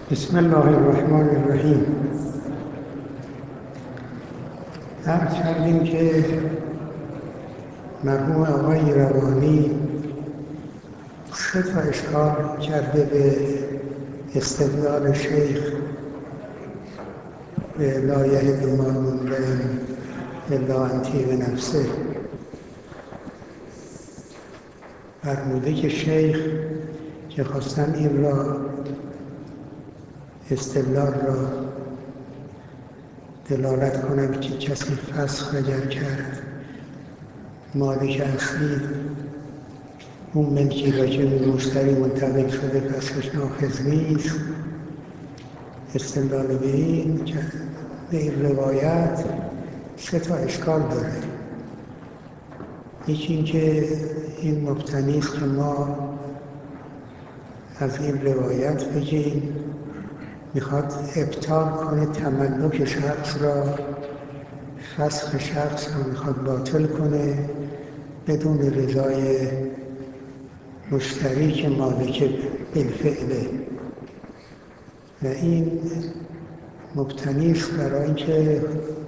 بسم الله الرحمن الرحیم. عرض کردیم که مرحوم آقای روانی 3 اشکال کرده به استدلال شیخ به لا یحل مال امرئ الا عن طیب نفسه. فرموده که شیخ که خواستن این را استدلال را دلالت کنند که کسی فسخ اگر کرد مالک اصلی اون ملکی را که به مشتری منتقل شده فسخش نافذ نیست، استدلال به این روایت 3 اشکال داره. یکی این که این مبتنی است که ما از این روایت بگیم میخواد ابطال کنه تملک شخص را، فسخ شخص را میخواد باطل کنه بدون رضای مشتری که مالک بالفعله، و این مبتنی است برای اینکه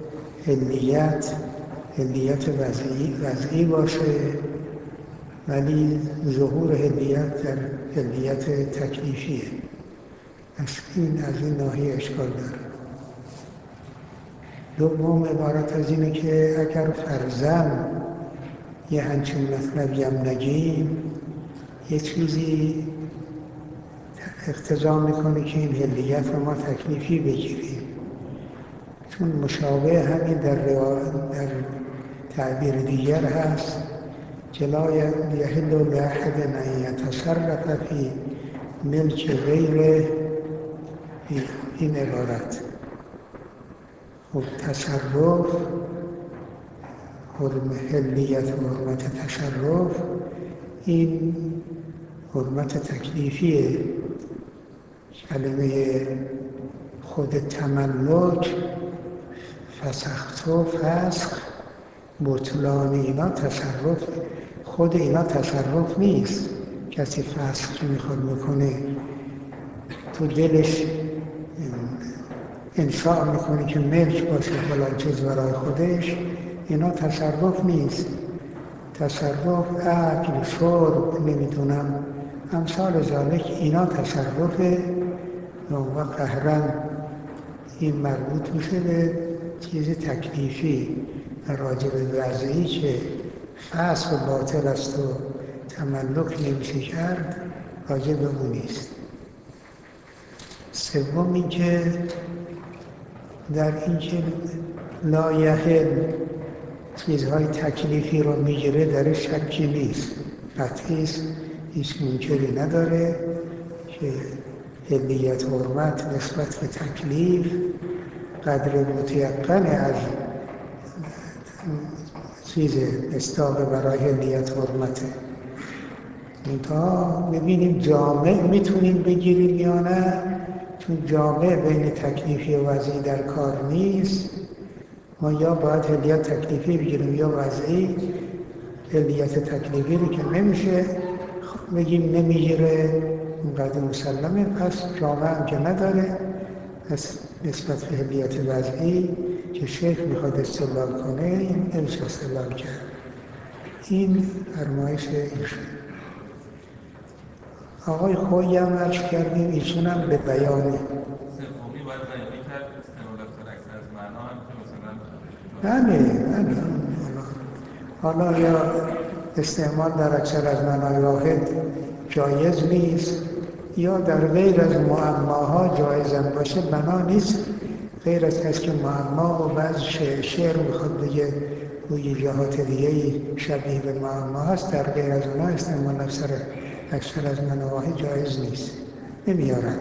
حلیت وضعی باشه، ولی ظهور حلیت در حلیت تکلیفیه. پس این از این ناحیه اشکال داره. دوم عبارت از اینه که اگر فرضاً یه همچین مطلبی هم نگیم، یه چیزی اقتضا میکنه که این حلیت رو ما تکلیفی بگیریم، چون مشابه همین در تعبیر دیگر هست که لا یحل لاحد ان یتصرف فی ملک غیره. این عبارت خب تصرف، حلیت و حرمت تصرف، این حرمت تکلیفیه. کلمه خود تملک، فسخت و فسخ، بطلان اینا تصرف، خود اینا تصرف نیست. کسی فسخ که میخواد میکنه تو دلش انشاء میکنه که ملک باشه فلان چیز برای خودش، اینا تصرف نیست. تصرف اکل، شرب، نمیدونم امثال ذالک، اینا تصرفه و قهرن این مربوط میشه به چیز تکلیفی و راجع به وضعی که فسخ و باطل است و تملک نمیشه کرد، راجع به اون نیست. سوم این که در این که لا یحل چیزهای تکلیفی رو میگیره در شکی نیست، قطعی است، هیچ منکری نداره که حلیت حرمت نسبت به تکلیف قدر متیقن از چیز مصداق برای حلیت حرمته. منتها ببینیم جامع میتونیم بگیریم یا نه، چون جامع بین تکلیفی و وضعی در کار نیست. ما یا باید حلیت تکلیفی بگیریم یا وضعی. حلیت تکلیفی رو که نمیشه بگیم نمیگیره، اونقدر مسلمه، پس جامع هم که نداره، پس نسبت به حلیت وضعی که شیخ میخواد استدلال کنه نمیشه استدلال کرد. این فرمایش ایشون. آقای خویی هم عرض کردیم ایشون هم به بیانه سومی باید بیانی کرد استعمال اکثر از معنا هم که مثلا حالا یا استعمال در اکثر از معنای واحد جایز نیست، یا در غیر از معماها جایز هم باشه بنا نیست. غیر از هست که معما و بعض شعر میخواد بگه روی جهات دیگه شبیه به معما هست، در غیر از اونها استعمال اکثر از منواحی جایز نیست، نمیارن.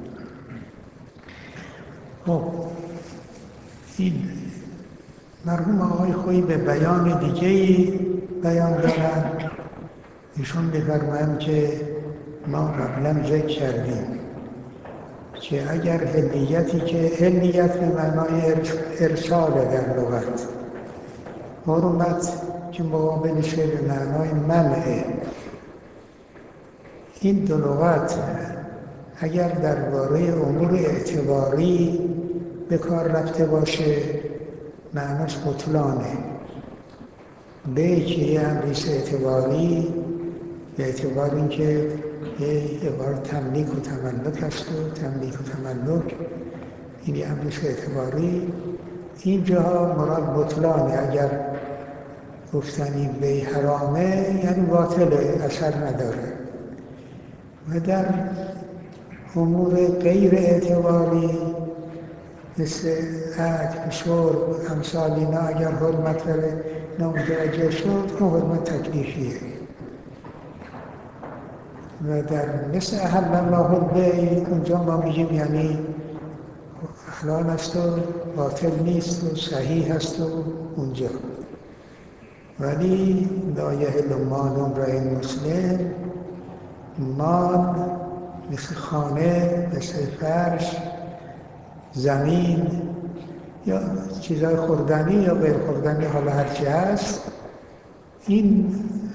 خب این مرحوم آقای خویی به بیان دیگه‌ای بیان دارن. ایشون می‌فرمایند که ما قبلا ذکر کردیم که اگر حلیتی که حلیت به معنای ارسال در لغت، حرمت که مقابلش به معنای منعه، این دو لغت اگر درباره امور اعتباری به کار رفته باشه معناش بطلانه. به که یه امریس اعتباری به اعتبار اینکه یه عبارت تملیک و تملک هست و تملیک و تملک این یه امریس اعتباری، اینجا مراد بطلانه. اگر گفتنی به حرامه یعنی باطله، اثر نداره. و در امور غیر اعتباری مثل اکل، شرب، امثال اینا اگر حرمت داره نامتوجه شد اون حرمت تکلیفیه. و در مثل احل الله البیع اونجا ما میگیم یعنی حلال است و باطل نیست و صحیح است و اونجا. ولی لا یحل مال امرئ مسلم، مال مثل خانه، مثل فرش، زمین یا چیزهای خوردنی یا غیر خوردنی، حالا هرچی هست، این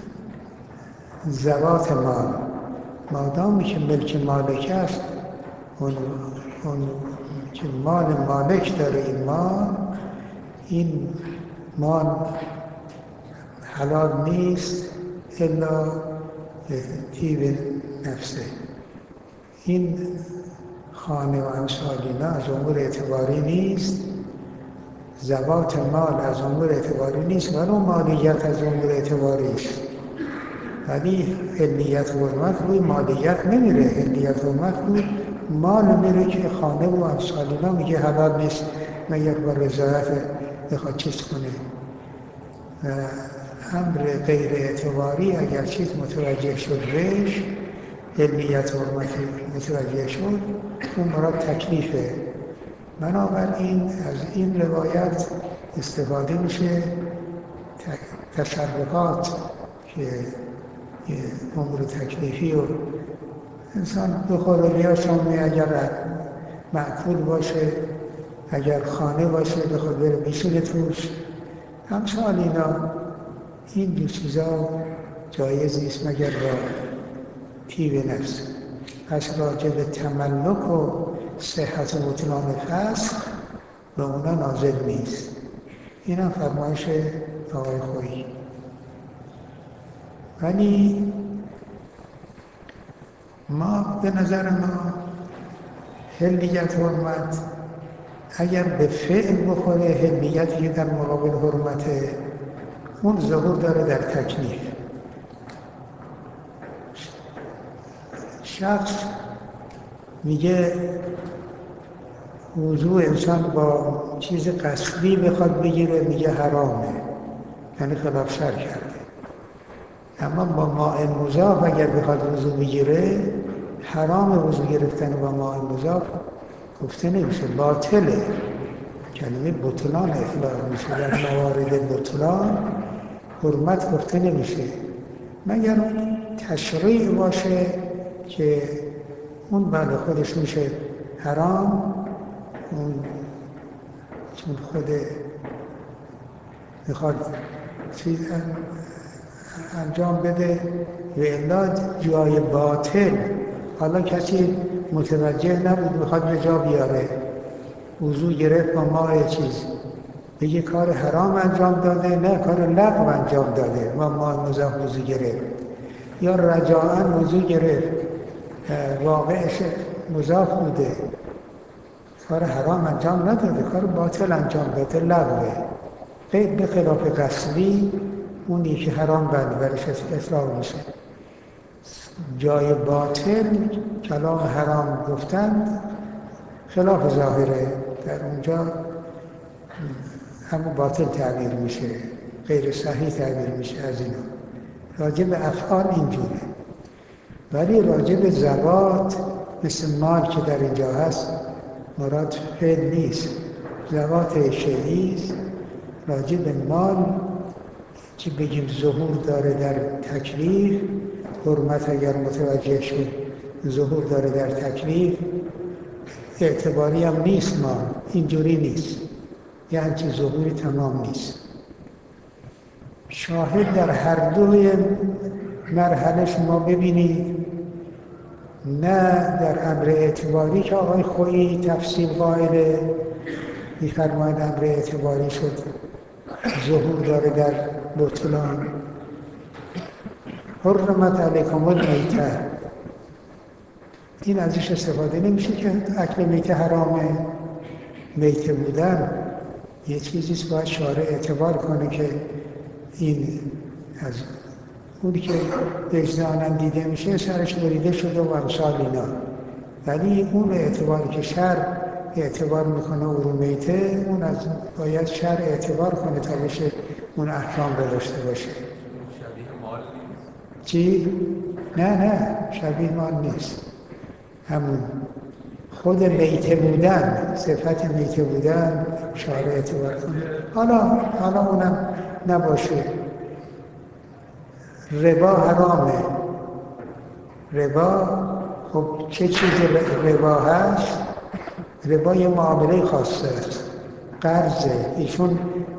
ذوات مال مادامی که ملک مالک است، اون که مال مالک داره این مال حلال نیست الا طیب نفسه. این خانه و امثال اینا از امور اعتباری نیست، ذوات مال از امور اعتباری نیست، ولو مالیت از امور اعتباری است. ولی حلیت و حرمت روی مالیت نمیره، حلیت و حرمت روی مال میره که خانه و امثال اینا میگه حلال نیست مگر با رضایت بخواد چیز کنه. امر غیر اعتباری اگر چیز متوجه شد بهش، حلیت و حرمت متوجه شد، اون مراد تکلیفه. بنابراین از این روایت استفاده میشه تصرفات که امور تکلیفی و انسان بخوره یا شامه، اگر معقول باشه، اگر خانه باشه بخواد بره بیشونه توش، همسال اینا، این دو چیزا جایز نیست مگر با طیب نفس. پس راجع به تملک و صحت و بطلان فسخ به اونا نازل نیست. این هم فرمایش آقای خویی. ولی ما به نظر ما حلیت حرمت اگر به فعل بخوره، حلیتی در مقابل حرمت اون ظهور داره در تکلیف. شخص میگه وضوء انسان با چیز قصدی بخواد بگیره، میگه حرامه، یعنی خلاف شرع کرده. اما با ماء مضاف اگر بخواد وضو بگیره، حرام وضو گرفتن با ماء مضاف گفته نمیشه، باطله. کلمه بطلان اطلاق میشه. در موارد بطلان حرمت گفته نمیشه مگر تشریع باشه که اون بله خودش میشه حرام، اون چون خود میخواد چیز انجام بده و الا جای باطل. حالا کسی متوجه نبود میخواد به جا بیاره، وضو گرفت با ماء چیز، بگه کار حرام انجام داده، نه کار لغو انجام داده، با ماء مضاف وضو گرفت، یا رجاءً وضو گرفت واقعش مضاف بوده، کار حرام انجام نداده، کار باطل انجام داده، لغوه. به خلاف قصدی اونی که حرام برش اطلاق میشه. جای باطل کلام حرام گفتن خلاف ظاهره، در اونجا همون باطل تعبیر میشه، غیر صحیح تعبیر میشه. از اینا راجع به افعال اینجوره. ولی راجع به ذوات مثل مال که در اینجا هست مراد فعل نیست، ذوات شیعیست. راجع به مال که بگیم ظهور داره در تکلیف، حرمت اگر متوجه شد ظهور داره در تکلیف، اعتباری هم نیست. مال اینجوری نیست، یعنی چه ظهوری تمام نیست. شاهد در هر دوی مرحله شما ببینید نه در امر اعتباری که آقای خویی تفصیل قائله، می‌فرماید امر اعتباری شد ظهور داره در بطلان. حرمت علیکم المیته، این ازش استفاده نمیشه که اکل میته حرامه. میته بودن یه چیزیست باید شارع اعتبار کنه که این از اونی که وجداناً دیده میشه سرش بریده شده و امثال اینا، ولی اون اعتباری که شرع اعتبار میکنه او میته، اون از باید شرع اعتبار کنه تا بشه اون احکام رو داشته باشه. شبیه مال نیست؟ چی؟ نه شبیه مال نیست، همون خود میته بودن، صفت میته بودن شارع اعتبار کنه. حالا اونم نباشه. ربا حرامه. ربا خب چه چیزی ربا هست؟ ربا یه معامله خاصه است، قرضه. ایشون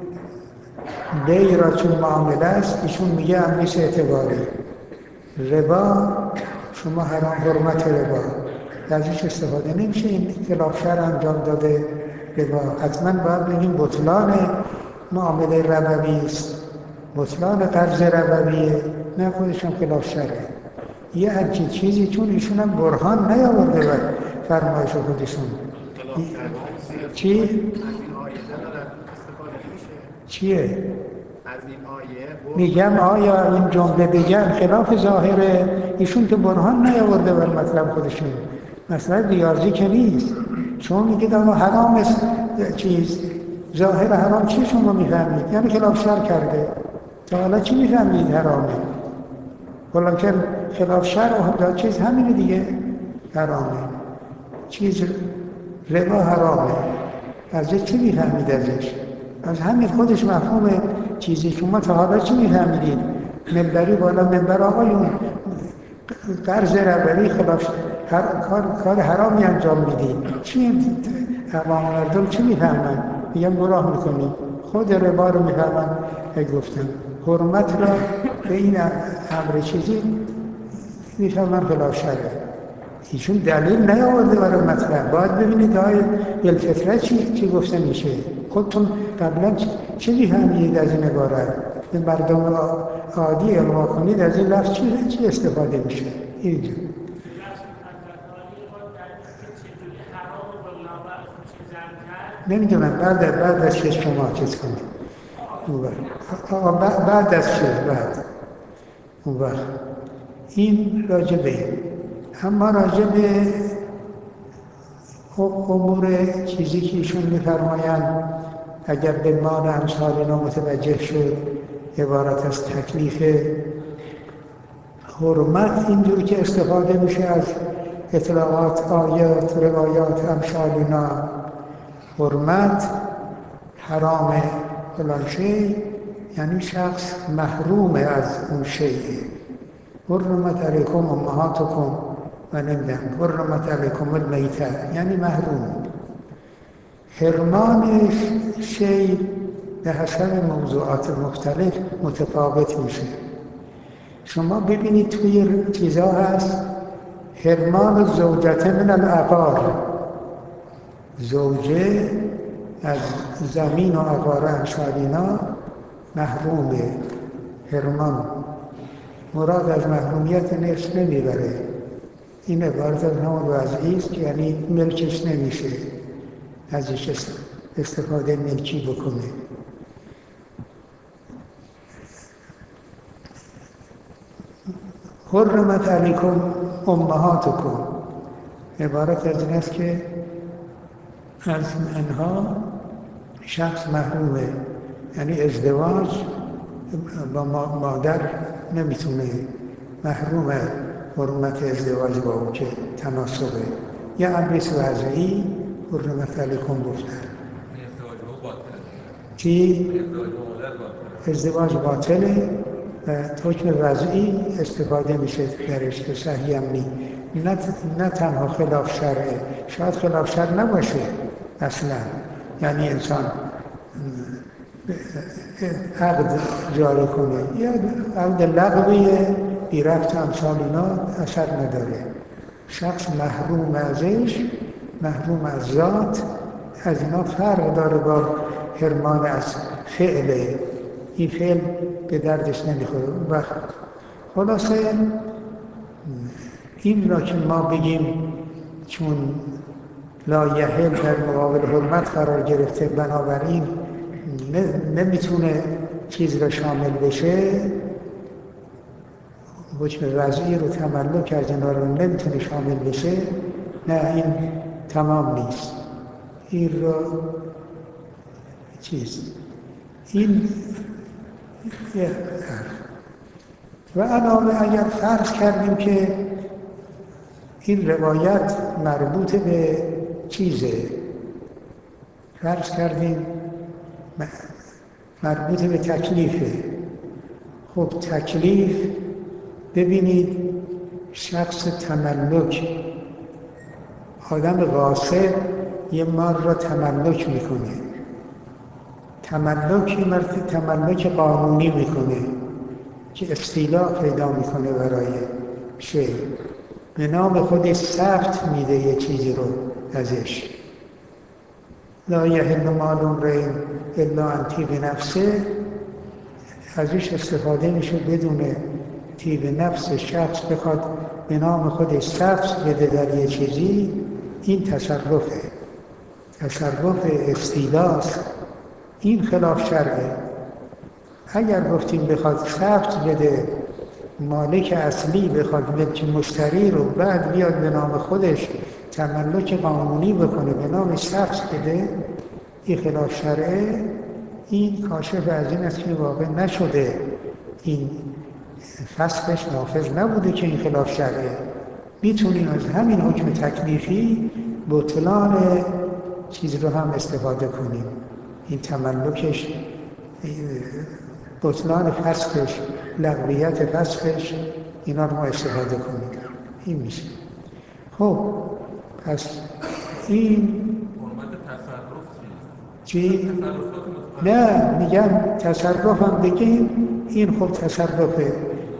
بی را چون معامله است ایشون میگه امریس اعتباری. ربا شما حرمت ربا ازش استفاده نمیشه. این خلاف شرع انجام داده ربا، حتما باید بگیم بطلان معامله ربوی است، بطلان قرض ربویه، نه خودش هم خلاف شرعه. یه همچین چیزی چون ایشون هم برهان نیاورده بر فرمایش خودشون. چی؟ از این آیه دارد استفاده میشه. چیه؟ از این آیه میگم آیا این جمله بگم خلاف ظاهره؟ ایشون که برهان نیاورده بر مطلب خودشون. مثلا ریاضی که نیست. شما میگید اما حرام است چیز، ظاهر حرام چی شما میفهمید؟ یعنی خلاف شرع کرده. تا حالا چی میفهمید حرامه؟ ولیکن خلاف شرع و چیز همینه دیگه، حرامه. چیز ربا حرامه، از چی میفهمید ازش؟ از همین خودش مفهوم چیزی. شما تا حالا چی میفهمیدید؟ منبری بالا منبر آقایون قرض ربوی خلاف کار حرامی انجام میدید. چی عوام مردم چی میفهمن؟ میگن گناه میکنید. خود ربا رو میفهمن. گفتم حرمت را به این امر چیزی میفهمن خلاف شرعه. ایشون دلیل نیاورده برای مطلب. باید ببینید های بالفطره چی گفته میشه. خودتون قبلا چه میفهمید از این عبارت؟ به مردم عادی القا کنید از این لفظ چی استفاده میشه؟ اینجا نمیدونم بعد از چه شما چیز کنید. بعد از چه اون وقت این راجبه. اما راجبه امور چیزی که ایشون میفرمایند اگر به مال امثال اینا متوجه شد، عبارت از تکلیف حرمت اینجور که استفاده میشه از اطلاعات آیات روایات امثال اینا. حرمت حرام فلان شی یعنی شخص محروم از اون شیء. حرمت علیکم امهاتکم و نمیدن حرمت علیکم المیته یعنی محروم. حرمان شی به حسب موضوعات مختلف متفاوت میشه. شما ببینید توی چیزا هست حرمان زوجته من العقار، زوجه از زمین و عقار امثالینا محرومه. حرمان مراد از محرومیت نفس نمیبره. این عبارت از همون وضعی است که یعنی ملکش نمیشه، ازش استفاده ملکی بکنه. حرمت علیکم امهاتکم عبارت از این است که از انها شخص محرومه، یعنی ازدواج با مادر نمیتونه، محرومه حرمت ازدواج با اون که تناسبه. یه امریس وضعی حرمت علیکم گفتن. ازدواج با باطله. چی؟ ازدواج با مادر باطله. ازدواج باطله و حکم وضعی استفاده میشه درش که صحیح هم نی. نه تنها خلاف شرعه، شاید خلاف شرع نباشه اصلا، یعنی انسان عقد جاری کنه یا عقد لغویه بی ربط امثال اینا اثر نداره. شخص محروم ازش، محروم از ذات، از اینا فرق داره با حرمان از فعله. این فعل به دردش نمیخوره. و خلاصه این را که ما بگیم چون لا یحل در مقابل حرمت قرار گرفته، بنابراین نمیتونه چیز را شامل بشه، حکم وضعی رو تملک از اینا رو نمیتونه شامل بشه، نه این تمام نیست. این را این و علاوه اگر فرض کردیم که این روایت مربوط به چیزه، فرض کردیم مربوط به تکلیفه. خب تکلیف، ببینید شخص تملک، آدم غاصب یه مال را تملک میکنه، تملک قانونی میکنه که استیلاء پیدا میکنه برای شیء، به نام خودش ثبت میده یه چیزی رو ازش. لا یحل مال امرئ الا عن طیب نفسه، ازش استفاده میشه بدون طیب نفس شخص بخواد به نام خودش ثبت بده در یه چیزی. این تصرف استیلاست، این خلاف شرعه. اگر گفتیم بخواد ثبت بده، مالک اصلی بخواد ملک مشتری رو بعد بیاد به نام خودش تملک قانونی بکنه به نام ثبت بده، این خلاف شرعه. این کاشف از این است که واقع نشده، این فسخش نافذ نبوده که این خلاف شرعه. میتونیم از همین حکم تکلیفی بطلان چیز رو هم استفاده کنیم، این تملکش، بطلان فسخش، لغویت فسخش، اینا رو ما استفاده کنیم. این میشه. خب پس این چی؟ نه میگم تصرف هم بگیم، این خب تصرفه.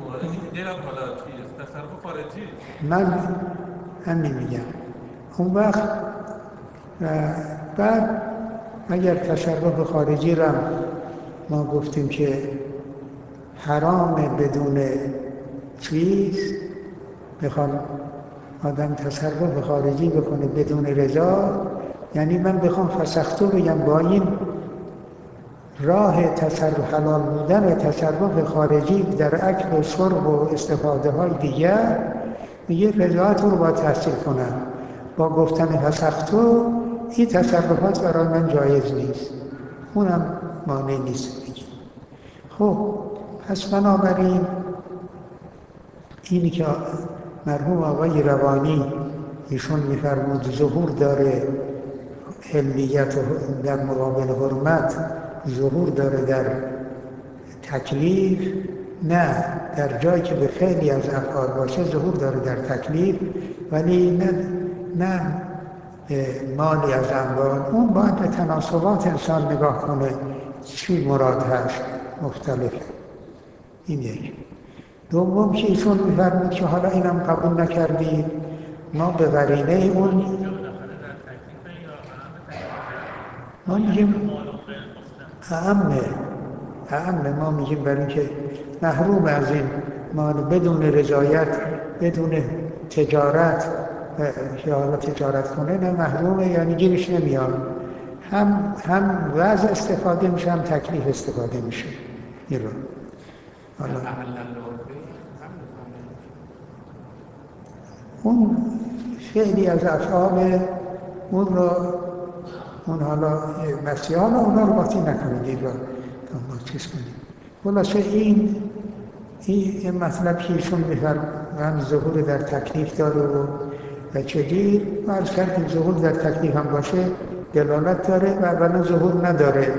من همین میگم. اون وقت بعد اگر تصرف خارجی را ما گفتیم که حرامه بدون چیز، بخوام آدم تصرف خارجی بکنه بدون رضا، یعنی من بخوام فسختو بگم با این راه تصرف، حلال بودن تصرف خارجی در اکل و شرب و استفاده های دیگر، میگه رضایت رو باید تحصیل کنم. با گفتن فسختو این تصرفات برای من جایز نیست، اونم مانع نیست بگیم. خب پس بنابراین اینی که مرحوم آقای روانی ایشون میفرمود ظهور داره حلیت در مقابل حرمت، ظهور داره در تکلیف، نه در جایی که به خیلی از افعال باشه ظهور داره در تکلیف، ولی نه مالی از اموال. اون باید به تناسبات انسان نگاه کنه چی مراد هست، مختلفه. این یک. دوم که ایشون میفرمود که حالا اینم قبول نکردی، ما به قرینه اون ما میگیم اعمه ما میگیم برای اینکه محروم از این مال بدون رضایت، بدون تجارت، که حالا تجارت کنه نه محرومه، یعنی گیرش نمیاد، هم وضع استفاده میشه هم تکلیف استفاده میشه. این رو حالا اون فعلی از افعال اون را، اون حالا مسیحان اونا رو باطی نکنید، این را چیز کنید. خلاصه این مطلب که ایشون میفرمایند ظهور در تکلیف داره و چجور عرض کردیم ظهور در تکلیف هم باشه دلالت داره و اولا ظهور نداره،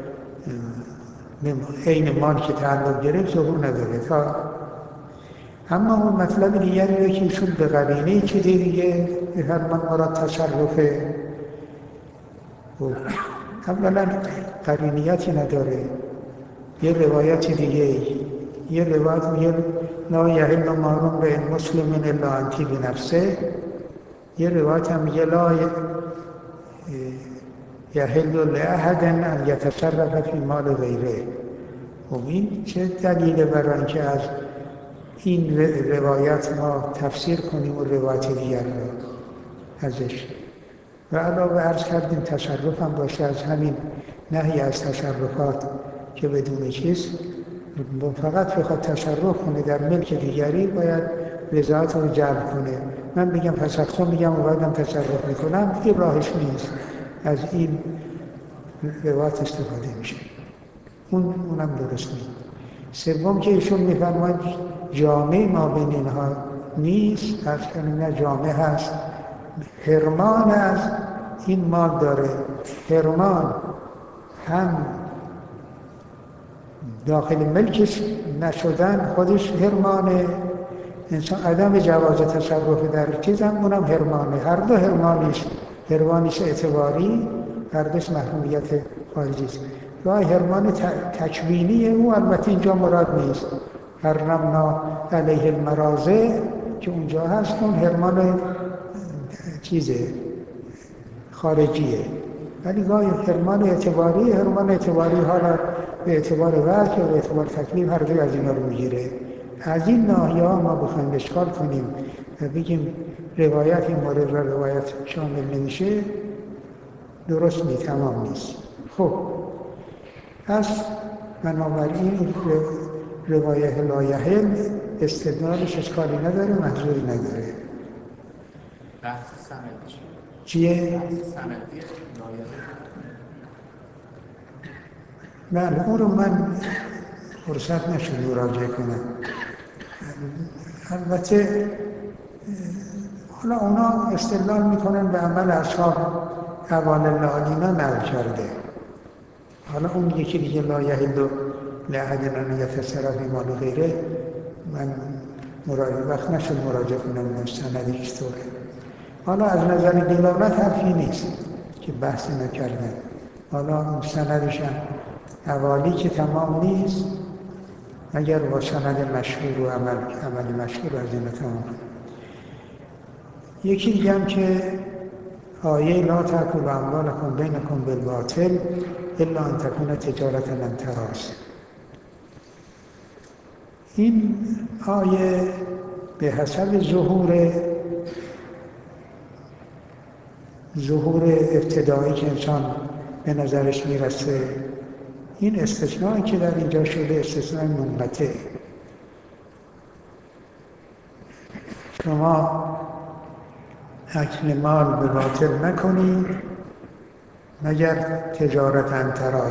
عین مال که تعلق گرفت ظهور نداره. تا اما اون مطلب دیگری رو که ایشون به قرینه چه دیگه میفرمان مراد تصرفه، اولا قرینیتی نداره. یه روایت دیگه، یه روایت میگه لا یحل مال امرئ مسلم الا عن طیب نفسه، یه روایت هم میگه لا یحل لأحد ان یتصرف فی مال غیره. خب این چه دلیله برای اینکه از این روایت ما تفسیر کنیم و روایت دیگر رو ازش؟ و علاوه عرض کردیم تصرف هم باشه، از همین نهی از تصرفات که بدون چیز فقط بخواد تصرف کنه در ملک دیگری باید رضایت رو جلب کنه. من بگم پس از تو میگم و بعدم تصرف میکنم، این راهش نیست. از این روایت استفاده میشه، اونم درست نیست. سوم که ایشون میفرماید جامعه ما بین اینها نیست، از کنیم نه جامعه هست، حرمان از این مال داره. حرمان هم داخل ملکش نشدن خودش حرمانه، انسان عدم جواز تصرف در چیز هم اونم حرمانه. هر دو حرمانیش، حرمانیش اعتباری، هر دوش محرومیت خارجی است. گاهی حرمان تکوینی او البته اینجا مراد نیست، حرمنا علیه المراضع که اونجا هست، اون حرمان چیزه خارجیه. ولی گاهی حرمان اعتباری، حرمان اعتباری حالا به اعتبار وجه و به اعتبار تکلیف هر دوی از اینا رو میگیره. از این ناحیه ها ما بخوایم اشکال کنیم و بگیم روایت این مورد را روایت شامل نمیشه، درست نیست، تمام نیست. خب پس بنابراین روایت لا یحل استدلالش اشکالی نداره، محظوری نداره. بحث سندی چیه؟ بحث سندی لا یحل. بله اون رو من فرصت نشد مراجعه کنم. البته حالا اونا استدلال میکنن به عمل اصحاب اقوال العالینا نقل کرده. حالا اون یکی دیگه لا یحل لأحد ان یتصرف فی مال غیره، من وقت نشد مراجعه کنم سندی چطوره. حالا از نظر دلالت حرفی نیست که بحث نکردن. حالا اون سندش هم اوالی که تمام نیست، اگر با سند مشهور و عمل مشهور از این تمام. یکی دیگه هم که آیه لا تأکلوا اموالکم بینکم بالباطل الا ان تکون تجارة لن تراض. این آیه به حسب ظهور ابتدایی که انسان به نظرش میرسه، این استثنایی که در اینجا شده استثنای منقطع. شما اکل مال به باطل نکنید مگر تجارت انتراض.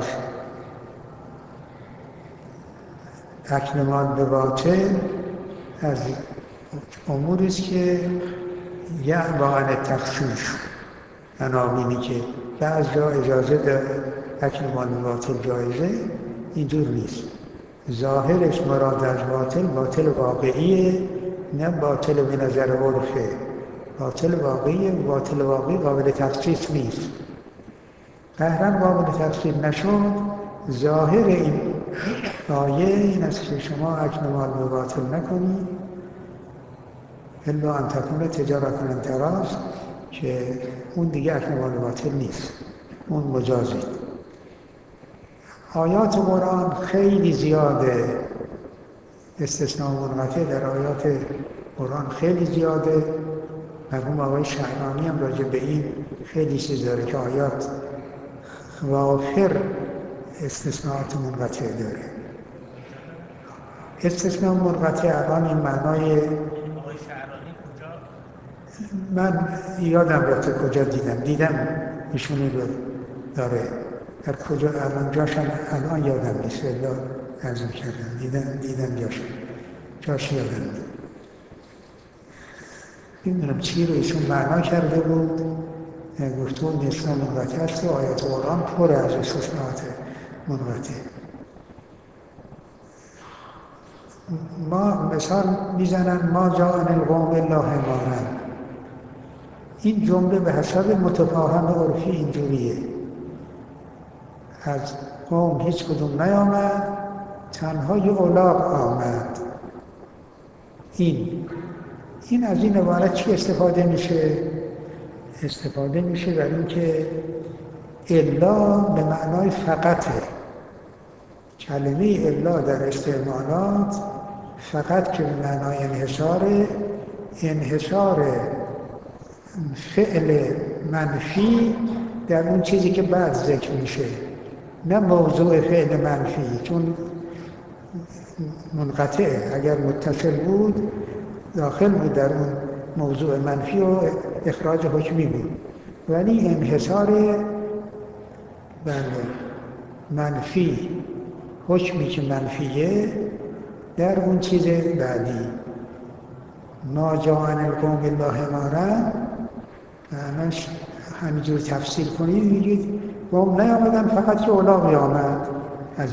اکل مال به باطل از اموری است که یعبا عن التخفیف، عناوینی که بعض جا اجازه داره اکل مال به باطل جایزه، اینجور نیست. ظاهرش مراد از باطل واقعیه، نه باطل به نظر عرفه. باطل واقعیه، باطل واقعی قابل تخصیص نیست. قهرن قابل تخصیص نشد. ظاهر این آیه این است که شما اکل مال به باطل نکنید الا ان تکون تجارة لن تراض، که اون دیگه اکل مال به باطل نیست، اون مجازی. آیات قرآن خیلی زیاده، استثناء منقطع در آیات قرآن خیلی زیاده. مرحوم آقای شهرانی هم راجع به این خیلی چیز داره که آیات وافر استثناءات منقطع داره. استثناء منقطع الان این معنای آقای شهرانی کجا؟ من یادم رفته کجا دیدم ایشونی رو داره، در کجا الان جاشم الان یادم نیست، الا عرض کردم دیدم جاش یادم نیست. نمیدونم چی رو ایشون معنا کرده بود، گفته بود استثناء منقطع است و آیات قرآن پر از استثناءات منقطع. ما مثال میزنن ما جاء عن القوم الا حمارا. این جمله به حسب متفاهم عرفی اینجوریه، از قوم هیچ کدوم نیامد، تنها یه الاغ آمد. این از این عبارت چی استفاده میشه؟ استفاده میشه برای اینکه الا به معنای فقطه. کلمه الا در استعمالات فقط که به معنای انحصار فعل منفی در اون چیزی که بعد ذکر میشه، نه موضوع فعل منفی، چون منقطعه. اگر متصل بود داخل بود در اون موضوع منفی و اخراج حکمی بود، ولی انحصار منفی، حکمی که منفیه در اون چیز بعدی. ما جاء عن القوم الله مارا، معناش همینجور تفسیر کنید میگید قوم نیامدن، فقط که الاغی آمد. از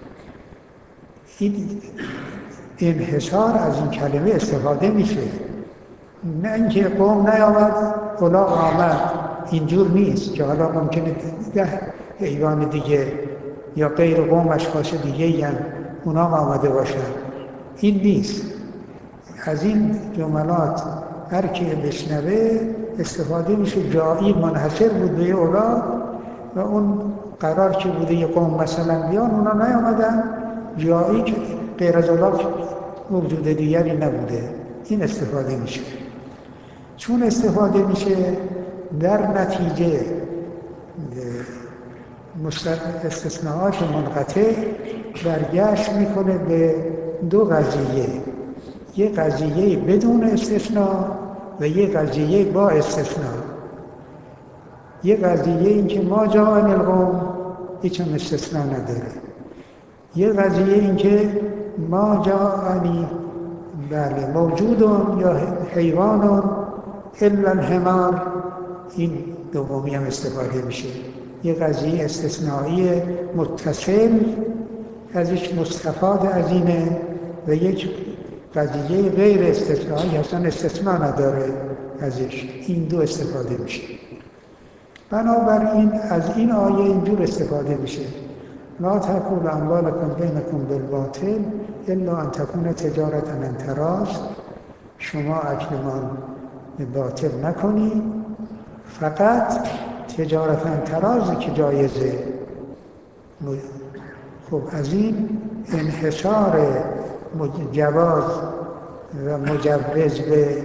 این انحصار از این کلمه استفاده میشه، نه اینکه قوم نیامد الاغ آمد. اینجور نیست که حالا ممکنه 10 حیوان دیگه یا غیر قوم اشخاص دیگه هم اونا آمده باشن. این نیست. از این جملات هر کی بشنوه استفاده میشه جایی منحصر بود به الاغ و اون قرار که بوده یه قوم مثلا بیان، اونا نیامدن، جایی که غیر از الاغ موجود دیگری نبوده. این استفاده میشه. چون استفاده میشه در نتیجه استثناءات منقطع برگشت میکنه به 2 قضیه، یه قضیه بدون استثناء و یه قضیه با استثناء. یه قضیه این که ما جاء عن القوم هیچ هم استثناء نداره. یه قضیه این که ما جاء بله موجودون یا حیوانون الا الحمار، این دومی هم استفاده میشه. یه قضیه استثنایی متصل ازش مستفاد از اینه و یک قضیه غیر استثنایی اصلا استثناء نداره ازش. این 2 استفاده میشه. بنابراین از این آیه اینجور استفاده میشه: لا تأکلوا اموالکم بینکم بالباطل الا ان تکون تجارة عن تراض. شما اکل مال به باطل نکنید، فقط تجارت عن تراض که جایزه. خب از این انحصار جواز و مجوز به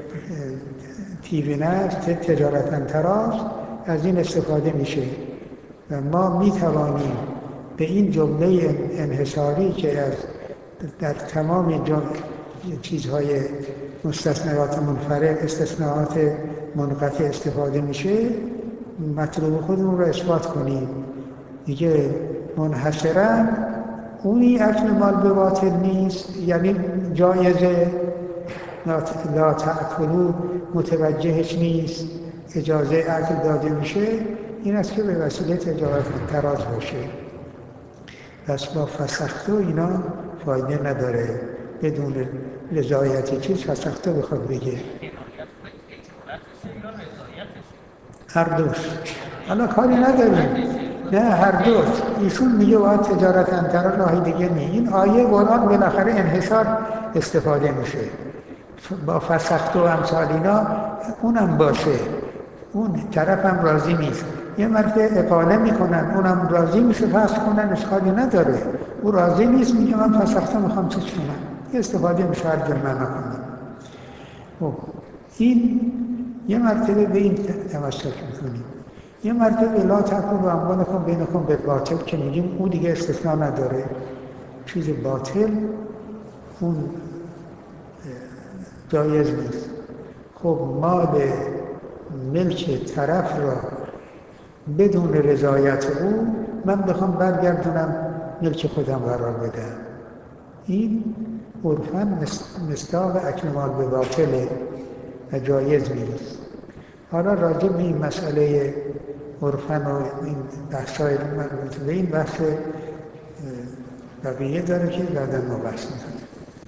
تیوینت تجارت عن تراض از این استفاده میشه و ما میتوانیم به این جمله انحصاری که از در تمام چیزهای مستثنیات منفرد استثناءات منقطع استفاده میشه، مطلوب خودمون رو اثبات کنیم. دیگه منحصرا اونی اکل مال به باطل نیست، یعنی جایزه، لا تأکلوا متوجهش نیست، اجازه اکل داده میشه، این است که به وسیله تجارت تراض باشه. پس با فسختو اینا فایده نداره. بدون رضایت چیز فسختو بخواد بگه هر دوش. حالا کاری نداریم، نه هر دوش. ایشون میگه باید تجارت انترا راهی دیگه نی. این آیه قرآن بالاخره انحصار استفاده میشه. با فسختو و امثال اینا اونم باشه، اون طرف هم راضی نیست. یه مرتبه اقاله میکنن، اونم راضی میشه فسخ کنن، اشکالی نداره. او راضی نیست، میگه من فسختو میخوام چیز کنم. یه استفاده میشه هر جا معنا کنم. خب این یه مرتبه به این تمسک میکنیم. یه مرتبه لا تأکلوا اموالکم بینکم بالباطل که میگیم اون دیگه استثناء نداره. چیز باطل اون جایز نیست. خب مال ملک طرف را بدون رضایت او من بخوام برگردونم ملک خودم قرار بدم، این عرفاً مصداق اکل مال به باطله و جایز نیست. حالا راجع به این مسئله عرفاً و این بحث‌های مربوط به این بحث بقیه داره که بعداً ما بحث می‌کنیم.